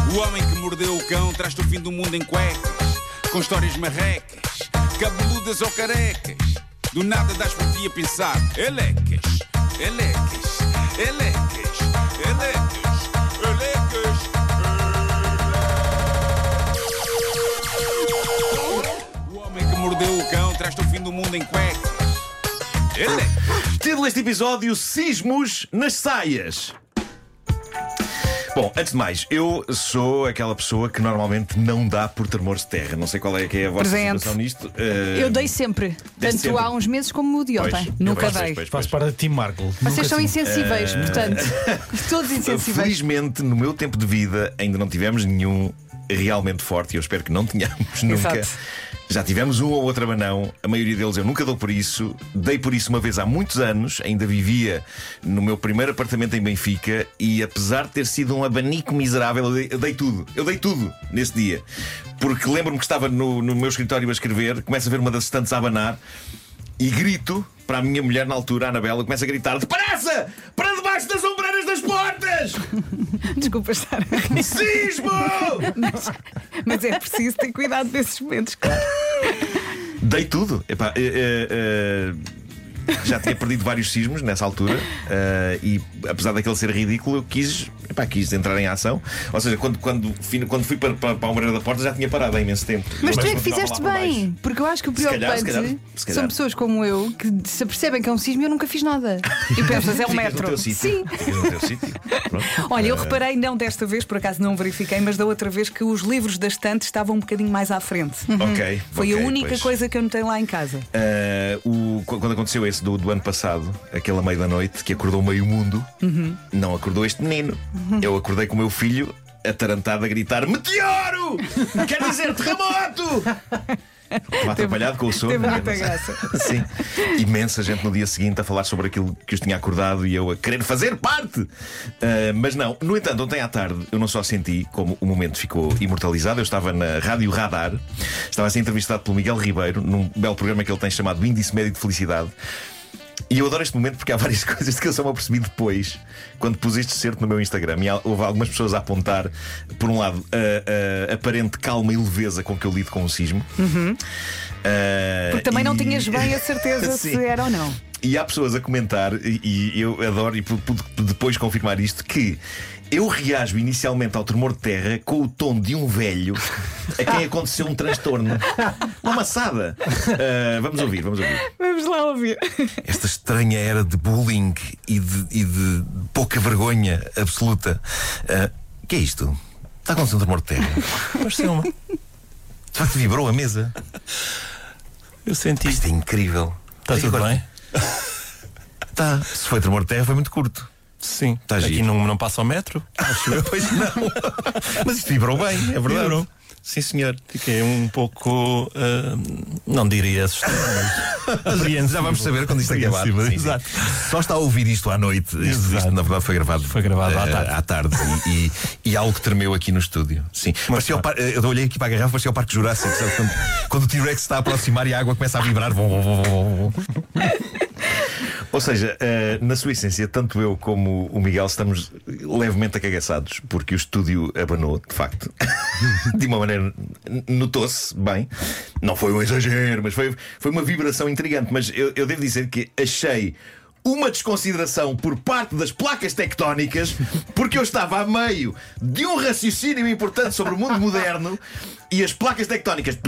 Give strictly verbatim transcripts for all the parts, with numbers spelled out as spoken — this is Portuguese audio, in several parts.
O homem que mordeu o cão traz-te o fim do mundo em cuecas, com histórias marrecas, cabeludas ou carecas. Do nada das por ti a pensar. Elecas, elecas, elecas, elecas, elecas. O homem que mordeu o cão traz-te o fim do mundo em cuecas. Elecas. Título deste episódio: Sismos nas saias. Bom, antes de mais, eu sou aquela pessoa que normalmente não dá por tremores de terra. Não sei qual é que é a vossa Presente. situação nisto. Uh, Eu dei sempre, tanto sempre. há uns meses como o de ontem. Pois, Nunca pois, dei. pois, pois, Faço pois. para Team Markle. Vocês são Nunca insensíveis, portanto. Todos insensíveis. Felizmente, no meu tempo de vida, ainda não tivemos nenhum realmente forte. E eu espero que não tenhamos nunca. Exato. Já tivemos um ou outro abanão. A maioria deles eu nunca dou por isso. Dei por isso uma vez há muitos anos. Ainda vivia no meu primeiro apartamento em Benfica. E apesar de ter sido um abanico miserável, eu dei, eu dei tudo. Eu dei tudo nesse dia. Porque lembro-me que estava no, no meu escritório a escrever. Começo a ver uma das estantes a abanar. E grito para a minha mulher na altura, a Anabela. Começa a gritar: depressa! Para debaixo das ombreiras das portas! Desculpa estar a rir. Sismo! Mas, mas é preciso ter cuidado desses momentos, claro. Dei tudo. Epá, eh, eh, eh, já tinha perdido vários sismos nessa altura. eh, E apesar daquele ser ridículo, eu quis, epá, quis entrar em ação. Ou seja, quando, quando, quando fui para, para, para a ombreira da porta já tinha parado há imenso tempo. Mas tu é que continuava fizeste lá para bem, baixo. porque eu acho que o Se calhar, se preocupante calhar, se calhar. são pessoas como eu que se apercebem que é um sismo e eu nunca fiz nada. E pensas, é um Ficas no metro. teu sítio. Sim. Ficas no teu sítio. Pronto. Olha, eu Eh, reparei, não desta vez, por acaso não verifiquei, mas da outra vez que os livros da estante estavam um bocadinho mais à frente. Ok. Foi ok, a única pois. coisa que eu notei lá em casa. Uh, o, quando aconteceu esse do, do ano passado, aquele a meio da noite, que acordou meio mundo, Uhum. não acordou este menino. Eu acordei com o meu filho atarantado a gritar: meteoro! Quer dizer terremoto! Estava atrapalhado com o sono. teve né? muita Mas- graça. Sim. Imensa gente no dia seguinte a falar sobre aquilo que os tinha acordado e eu a querer fazer parte. Uh, mas não. No entanto, ontem à tarde eu não só senti como o momento ficou imortalizado. Eu estava na Rádio Radar, estava a ser entrevistado pelo Miguel Ribeiro num belo programa que ele tem chamado Índice Médio de Felicidade. E eu adoro este momento porque há várias coisas que eu só me apercebi depois, quando pus este certo no meu Instagram. E há- houve algumas pessoas a apontar, por um lado, a, a aparente calma e leveza com que eu lido com o sismo. Uh, Porque também não e- tinhas bem a certeza Sim. se era ou não. E há pessoas a comentar, e, e eu adoro, e pude depois confirmar isto, que eu reajo inicialmente ao tremor de terra com o tom de um velho a quem aconteceu um transtorno. Uma maçada. Uh, vamos ouvir, vamos ouvir. Vamos lá ouvir. Esta estranha era de bullying e de, e de pouca vergonha absoluta. O que é isto? Está a acontecer um tremor de terra? Pareceu-me. De facto, vibrou a mesa. Eu senti. Isto é incrível. Está tudo Agora- bem? Tá. Se foi tremor de terra, foi muito curto. Sim. Tá Aqui giro. não, não passa o metro. Pois não. Mas isto vibrou bem, é verdade. Vibrou. Sim, senhor. Fiquei um pouco. ah, não diria assustado, mas. Já vamos saber quando isto acabar. Apreensível, Sim, sim. exato. Só está a ouvir isto à noite. Isto, Exato. isto, na verdade, foi gravado. Foi gravado à eh, tarde. à tarde. E, e, e algo tremeu aqui no estúdio. Sim. Parecia o par- eu olhei aqui para a garrafa, parecia o Parque Jurássico. Sabe? Quando, quando o T-Rex está a aproximar e a água começa a vibrar. Vom, vom, vom, vom, vom. Ou seja, eh, na sua essência, tanto eu como o Miguel estamos levemente acagaçados, porque o estúdio abanou, de facto. De uma maneira. Notou-se bem. Não foi um exagero, mas foi, foi uma vibração intrigante. Mas eu, eu devo dizer que achei uma desconsideração por parte das placas tectónicas, porque eu estava a meio de um raciocínio importante sobre o mundo moderno e as placas tectónicas.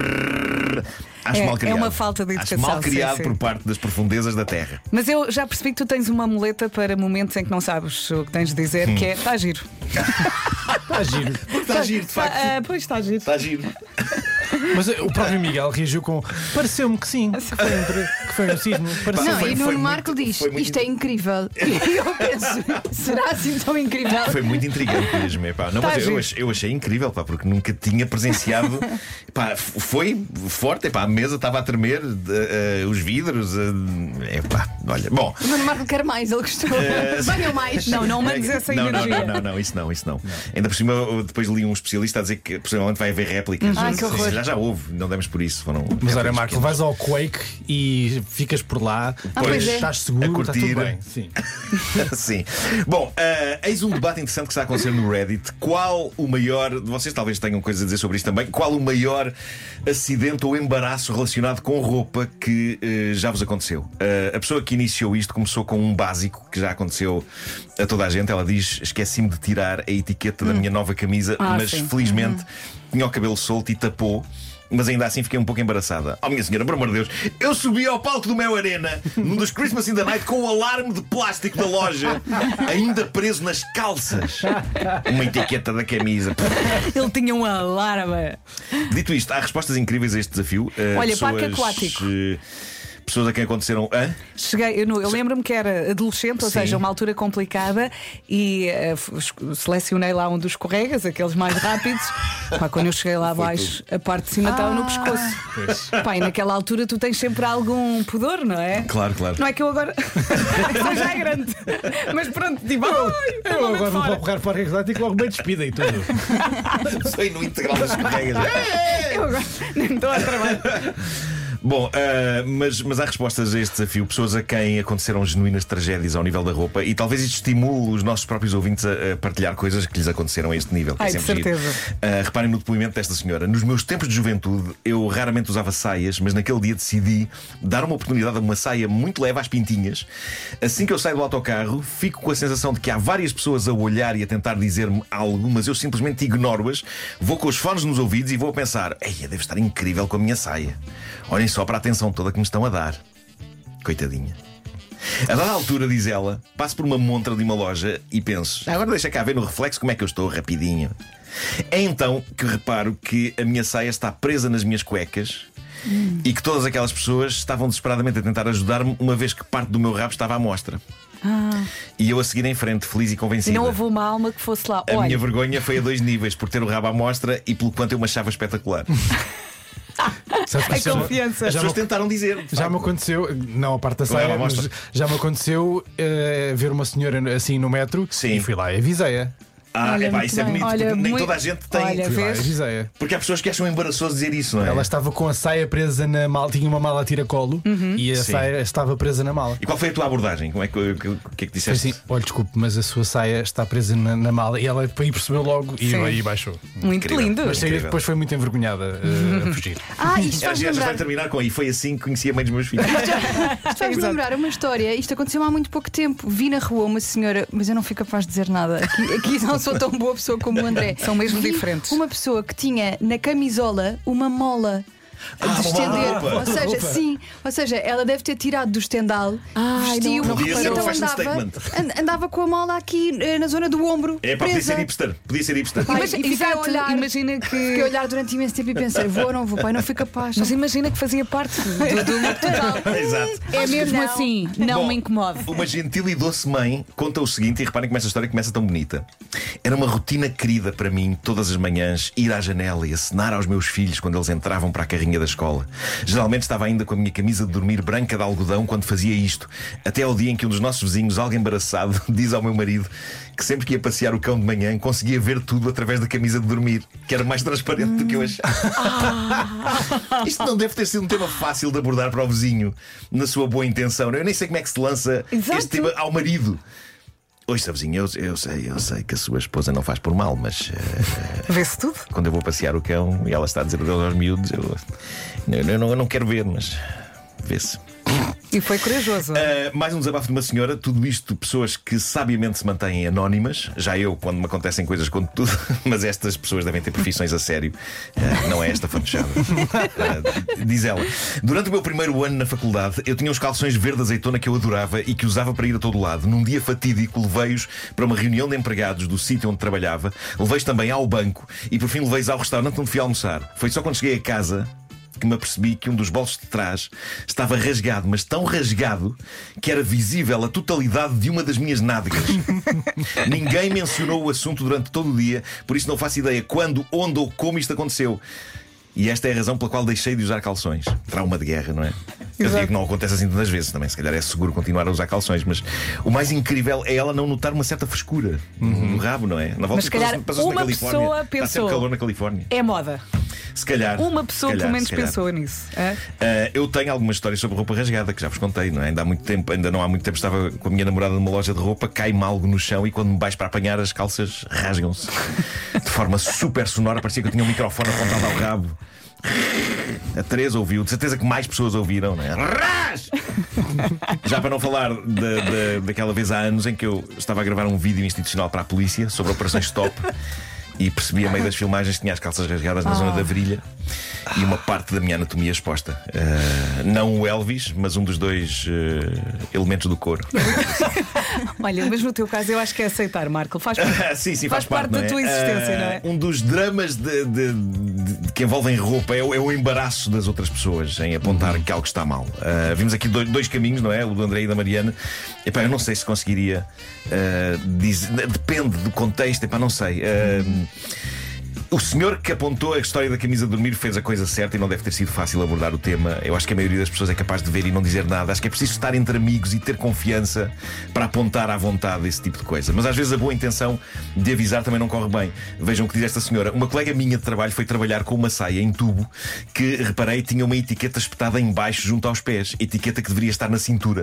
Acho É- mal é criado. uma falta de Acho educação, mal criado sim, sim. por parte das profundezas da Terra. Mas eu já percebi que tu tens uma muleta para momentos em que não sabes o que tens de dizer, que é está giro. Está giro. Está giro, de facto. Ah, pois está giro. Está giro. Mas o próprio Miguel reagiu com. Pareceu-me que sim. Que foi um, tre- que foi um sismo. Pareceu Não, foi- e foi Nuno muito- Marco diz: foi muito- isto é incrível. E eu penso: será assim tão incrível? Foi muito intrigante mesmo. Epá. Não, Tá mas eu, giro. achei, eu achei incrível, pá, porque nunca tinha presenciado. Epá, f- foi forte, epá, a mesa estava a tremer, de- eh, os vidros. eh, epá, olha, bom. O Nuno Marco quer mais, ele gostou. Venham mais. Não, não mandes essa não, não, energia. não, não, não, isso não, isso não. Ainda por cima, eu depois li um especialista a dizer que possivelmente vai haver réplicas. Ai, que horror. Já, já houve, não demos por isso. Foram Mas olha, épocas Marco, pequenas. vais ao Quake e ficas por lá, Ah, depois pois é. estás seguro, A está curtir. tudo bem. Sim. Sim. Bom, uh, eis um debate interessante que está a acontecer no Reddit. Qual o maior, vocês talvez tenham coisas a dizer sobre isto também, qual o maior acidente ou embaraço relacionado com roupa que uh, já vos aconteceu? Uh, a pessoa que iniciou isto começou com um básico que já aconteceu a toda a gente. Ela diz: esqueci-me de tirar a etiqueta da minha nova camisa, Ah, mas sim. felizmente tinha o cabelo solto e tapou. Mas ainda assim fiquei um pouco embaraçada. Oh minha senhora, por amor de Deus, eu subi ao palco do Mel Arena num dos Christmas in the Night com o alarme de plástico da loja ainda preso nas calças. Uma etiqueta da camisa. Ele tinha um alarme. Dito isto, há respostas incríveis a este desafio. Uh, Olha, pessoas, parque aquático. uh, Pessoas a quem aconteceram. Hã? Cheguei, eu, não- eu lembro-me que era adolescente, ou Sim. seja, uma altura complicada, e eh, f- selecionei lá um dos escorregas, aqueles mais rápidos. Pá, quando eu cheguei lá abaixo, a parte de cima estava no pescoço. Pá, e naquela altura tu tens sempre algum pudor, não é? Claro, claro. Não é que eu agora sou já grande, mas pronto, tipo, ai, Eu agora vou para o carro para o aquático logo bem despida e tudo. Sei no integral das escorregas. eu agora nem estou a trabalhar. Bom, uh, mas, mas há respostas a este desafio. Pessoas a quem aconteceram genuínas tragédias ao nível da roupa. E talvez isto estimule os nossos próprios ouvintes a, a partilhar coisas que lhes aconteceram a este nível, que Ai, é de sempre giro. certeza. Uh, reparem no depoimento desta senhora. Nos meus tempos de juventude eu raramente usava saias, mas naquele dia decidi dar uma oportunidade a uma saia muito leve às pintinhas. Assim que eu saio do autocarro, fico com a sensação de que há várias pessoas a olhar e a tentar dizer-me algo, mas eu simplesmente ignoro-as. Vou com os fones nos ouvidos e vou a pensar: eia, deve estar incrível com a minha saia. Olhem só para a atenção toda que me estão a dar. Coitadinha. A dada altura, diz ela, passo por uma montra de uma loja e penso: agora deixa cá ver no reflexo como é que eu estou, rapidinho. É então que reparo que a minha saia está presa nas minhas cuecas hum. e que todas aquelas pessoas estavam desesperadamente a tentar ajudar-me, uma vez que parte do meu rabo estava à mostra. Ah. E eu a seguir em frente, feliz e E convencida. não houve uma alma que fosse lá. A Olha, minha vergonha foi a dois níveis, por ter o rabo à mostra e pelo quanto eu me achava espetacular. Sabes que a isso já me- confiança. As Já pessoas me- tentaram dizer. de Já facto. me aconteceu, não a parte da Leva saia, a mas mostra. já me aconteceu eh, ver uma senhora assim no metro. Sim. E fui lá e avisei-a. Ah, Olha, epá, muito isso é bem. bonito, Olha, porque nem muito- toda a gente tem. Olha, Fui lá e vês? avisei-a. Porque há pessoas que acham embaraçoso dizer isso, não é? Ela estava com a saia presa na mala, tinha uma mala a tiracolo e a Sim. saia estava presa na mala. E qual foi a tua abordagem? Como é que, o que, o que é que Foi disseste? assim: olha, desculpe, mas a sua saia está presa na, na mala. E ela aí percebeu logo e Sim. aí baixou. Muito Incrível. lindo. Mas saí- Incrível. depois foi muito envergonhada eh, a fugir. Ah, isto Ela faz já, já vai lembrar. terminar com aí. Foi assim que conhecia a mãe dos meus filhos. Isto faz Exato. lembrar uma história. Isto aconteceu há muito pouco tempo. Vi na rua uma senhora, mas eu não fui capaz de dizer nada. Aqui, aqui não sou tão boa pessoa como o André. São mesmo Vi diferentes. Uma pessoa que tinha na camisola uma mola. Ah, De uma estender, roupa. ou seja, Roupa. sim, ou seja, ela deve ter tirado do estendal, Ai, vestiu não- não Podia e ser um então fashion andava, statement. an- andava com a mola aqui eh, na zona do ombro. É pá, podia presa. ser hipster. Podia ser hipster. Pai, Mas, e fiquei a exato, olhar- imagina Fiquei a que. olhar durante imenso tempo e pensei: vou ou não vou, pai, não fui capaz. Mas imagina que fazia parte do, do look total. Exato. É mesmo não. assim, não Bom, me incomode. Uma gentil e doce mãe conta o seguinte, e reparem como essa história começa tão bonita. Era uma rotina querida para mim, todas as manhãs, ir à janela e acenar aos meus filhos quando eles entravam para a carrinha da escola. Geralmente estava ainda com a minha camisa de dormir branca de algodão quando fazia isto. Até ao dia em que um dos nossos vizinhos, algo embaraçado, diz ao meu marido que sempre que ia passear o cão de manhã conseguia ver tudo através da camisa de dormir, que era mais transparente do que eu achava. Isto não deve ter sido um tema fácil de abordar para o vizinho, na sua boa intenção. Eu nem sei como é que se lança Exato. este tema ao marido. Ouça, vizinho, eu, eu sei, eu sei que a sua esposa não faz por mal, mas eh, Vê-se tudo. quando eu vou passear o cão e ela está a dizer adeus aos miúdos, eu, eu, eu não, eu não quero ver, mas vê-se. E foi corajoso. Uh, mais um desabafo de uma senhora. Tudo isto, pessoas que sabiamente se mantêm anónimas. Já eu, quando me acontecem coisas, conto tudo. Mas estas pessoas devem ter profissões a sério. Uh, não é esta fantochada. Uh, diz ela: durante o meu primeiro ano na faculdade, eu tinha uns calções verde azeitona que eu adorava e que usava para ir a todo lado. Num dia fatídico, levei-os para uma reunião de empregados do sítio onde trabalhava. Levei-os também ao banco e por fim levei-os ao restaurante onde fui almoçar. Foi só quando cheguei a casa que me apercebi que um dos bolsos de trás estava rasgado, mas tão rasgado que era visível a totalidade de uma das minhas nádegas. Ninguém mencionou o assunto durante todo o dia, por isso não faço ideia quando, onde ou como isto aconteceu. E esta é a razão pela qual deixei de usar calções. Trauma de guerra, não é? Eu Exato. digo que não acontece assim tantas vezes também. Se calhar é seguro continuar a usar calções, mas o mais incrível é ela não notar uma certa frescura no rabo, não é? Na volta Mas se calhar passou-se na uma Califórnia. pessoa Está sempre pensou- calor na Califórnia. É moda. Se calhar. Uma pessoa se calhar, pelo menos se calhar. pensou nisso. É? Uh, eu tenho algumas histórias sobre roupa rasgada que já vos contei, não é? Ainda há muito tempo, ainda não há muito tempo, estava com a minha namorada numa loja de roupa, cai-me algo no chão e quando me baixo para apanhar, as calças rasgam-se de forma super sonora. Parecia que eu tinha um microfone apontado ao rabo. A Teresa ouviu, de certeza que mais pessoas ouviram, não é? Ras! Já para não falar de, de, daquela vez há anos em que eu estava a gravar um vídeo institucional para a polícia sobre operações stop. E percebi a meio das filmagens que tinha as calças rasgadas na oh. zona da virilha e uma parte da minha anatomia exposta. Uh, não o Elvis, mas um dos dois uh, elementos do corpo. Olha, mas no teu caso eu acho que é aceitar, Marco. Faz, sim, sim, faz, faz parte, parte da tua é? existência, uh, não é? Um dos dramas de, de, de, de, que envolvem roupa é o, é o embaraço das outras pessoas em apontar uhum. que algo está mal. Uh, vimos aqui dois, dois caminhos, não é? O do André e da Mariana. Epá, eu não sei se conseguiria. Uh, dizer, depende do contexto, epá, não sei. Uh, O senhor que apontou a história da camisa de dormir fez a coisa certa e não deve ter sido fácil abordar o tema. Eu acho que a maioria das pessoas é capaz de ver e não dizer nada. Acho que é preciso estar entre amigos e ter confiança para apontar à vontade esse tipo de coisa. Mas às vezes a boa intenção de avisar também não corre bem. Vejam o que diz esta senhora. Uma colega minha de trabalho foi trabalhar com uma saia em tubo que, reparei, tinha uma etiqueta espetada em baixo junto aos pés. Etiqueta que deveria estar na cintura.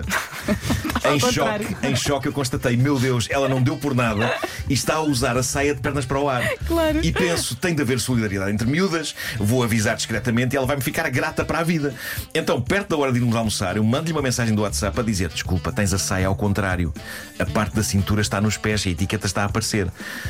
Em choque, em choque eu constatei, meu Deus, ela não deu por nada e está a usar a saia de pernas para o ar. Claro. E penso, tem de haver solidariedade entre miúdas. Vou avisar discretamente e ela vai-me ficar grata para a vida. Então, perto da hora de irmos almoçar, eu mando-lhe uma mensagem do WhatsApp a dizer: desculpa, tens a saia ao contrário. A parte da cintura está nos pés e a etiqueta está a aparecer.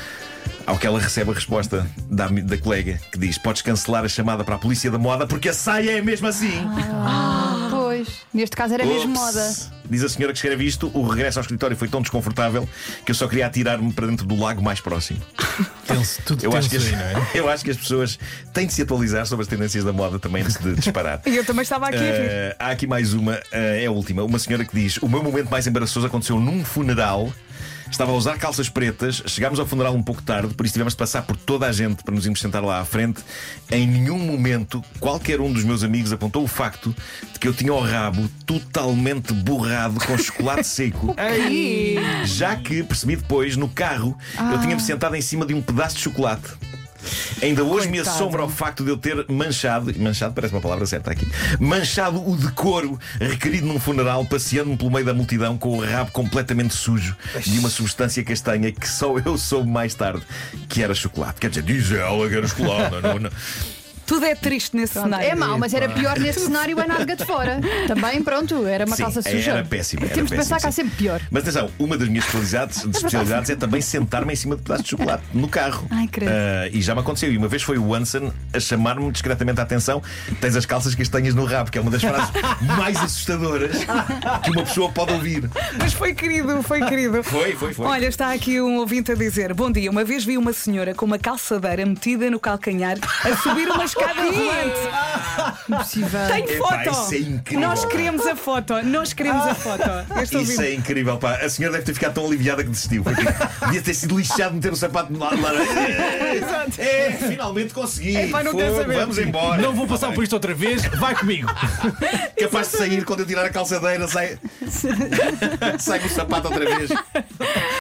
Ao que ela recebe a resposta da, da colega que diz: podes cancelar a chamada para a polícia da moda porque a saia é mesmo assim. Ah, pois, neste caso era Ups. mesmo moda. Diz a senhora que escreve isto: o regresso ao escritório foi tão desconfortável que eu só queria atirar-me para dentro do lago mais próximo. Tenso, tudo eu, acho tenso que as, aí, não é? eu acho que as pessoas têm de se atualizar sobre as tendências da moda também antes de disparar. E eu também estava aqui a rir. Uh, há aqui mais uma, uh, é a última. Uma senhora que diz: o meu momento mais embaraçoso aconteceu num funeral. Estava a usar calças pretas, chegámos ao funeral um pouco tarde, por isso tivemos de passar por toda a gente para nos irmos sentar lá à frente. Em nenhum momento, qualquer um dos meus amigos apontou o facto de que eu tinha o rabo totalmente borrado com chocolate seco. Ai. Já que, percebi depois, no carro, ah. eu tinha-me sentado em cima de um pedaço de chocolate. Ainda hoje Coitado. me assombra o facto de eu ter manchado, manchado parece uma palavra certa aqui, manchado o decoro requerido num funeral, passeando-me pelo meio da multidão com o rabo completamente sujo de uma substância castanha que só eu soube mais tarde que era chocolate. Quer dizer, diz ela que era chocolate, não, não. Tudo é triste nesse pronto. cenário. É mau, mas era pior nesse cenário a nádega de fora. Também, pronto, era uma Sim, calça suja. Era péssimo. Era Temos de péssimo, pensar que há sempre pior. Mas atenção, uma das minhas especialidades, de especialidades é também sentar-me em cima de pedaços de chocolate no carro. Ai, credo. Uh, e já me aconteceu. E uma vez foi o Wanson a chamar-me discretamente a atenção: tens as calças castanhas no rabo, que é uma das frases mais assustadoras que uma pessoa pode ouvir. Mas foi querido, foi querido. Foi, foi, foi. Olha, está aqui um ouvinte a dizer: bom dia, uma vez vi uma senhora com uma calçadeira metida no calcanhar a subir uma escada rolante. Impossível. Tenho Epá, foto! isso é incrível. Nós queremos a foto, nós queremos a foto. Este Isso ouvinte. é incrível, pá. A senhora deve ter ficado tão aliviada que desistiu. Porque devia ter sido lixado de meter o sapato de lado. Exato. É, finalmente consegui. É, pá, não quero Fogo, saber. vamos embora. Não vou passar por isto outra vez, vai comigo. Capaz de sair quando eu tirar a calçadeira, sai, sai o sapato outra vez.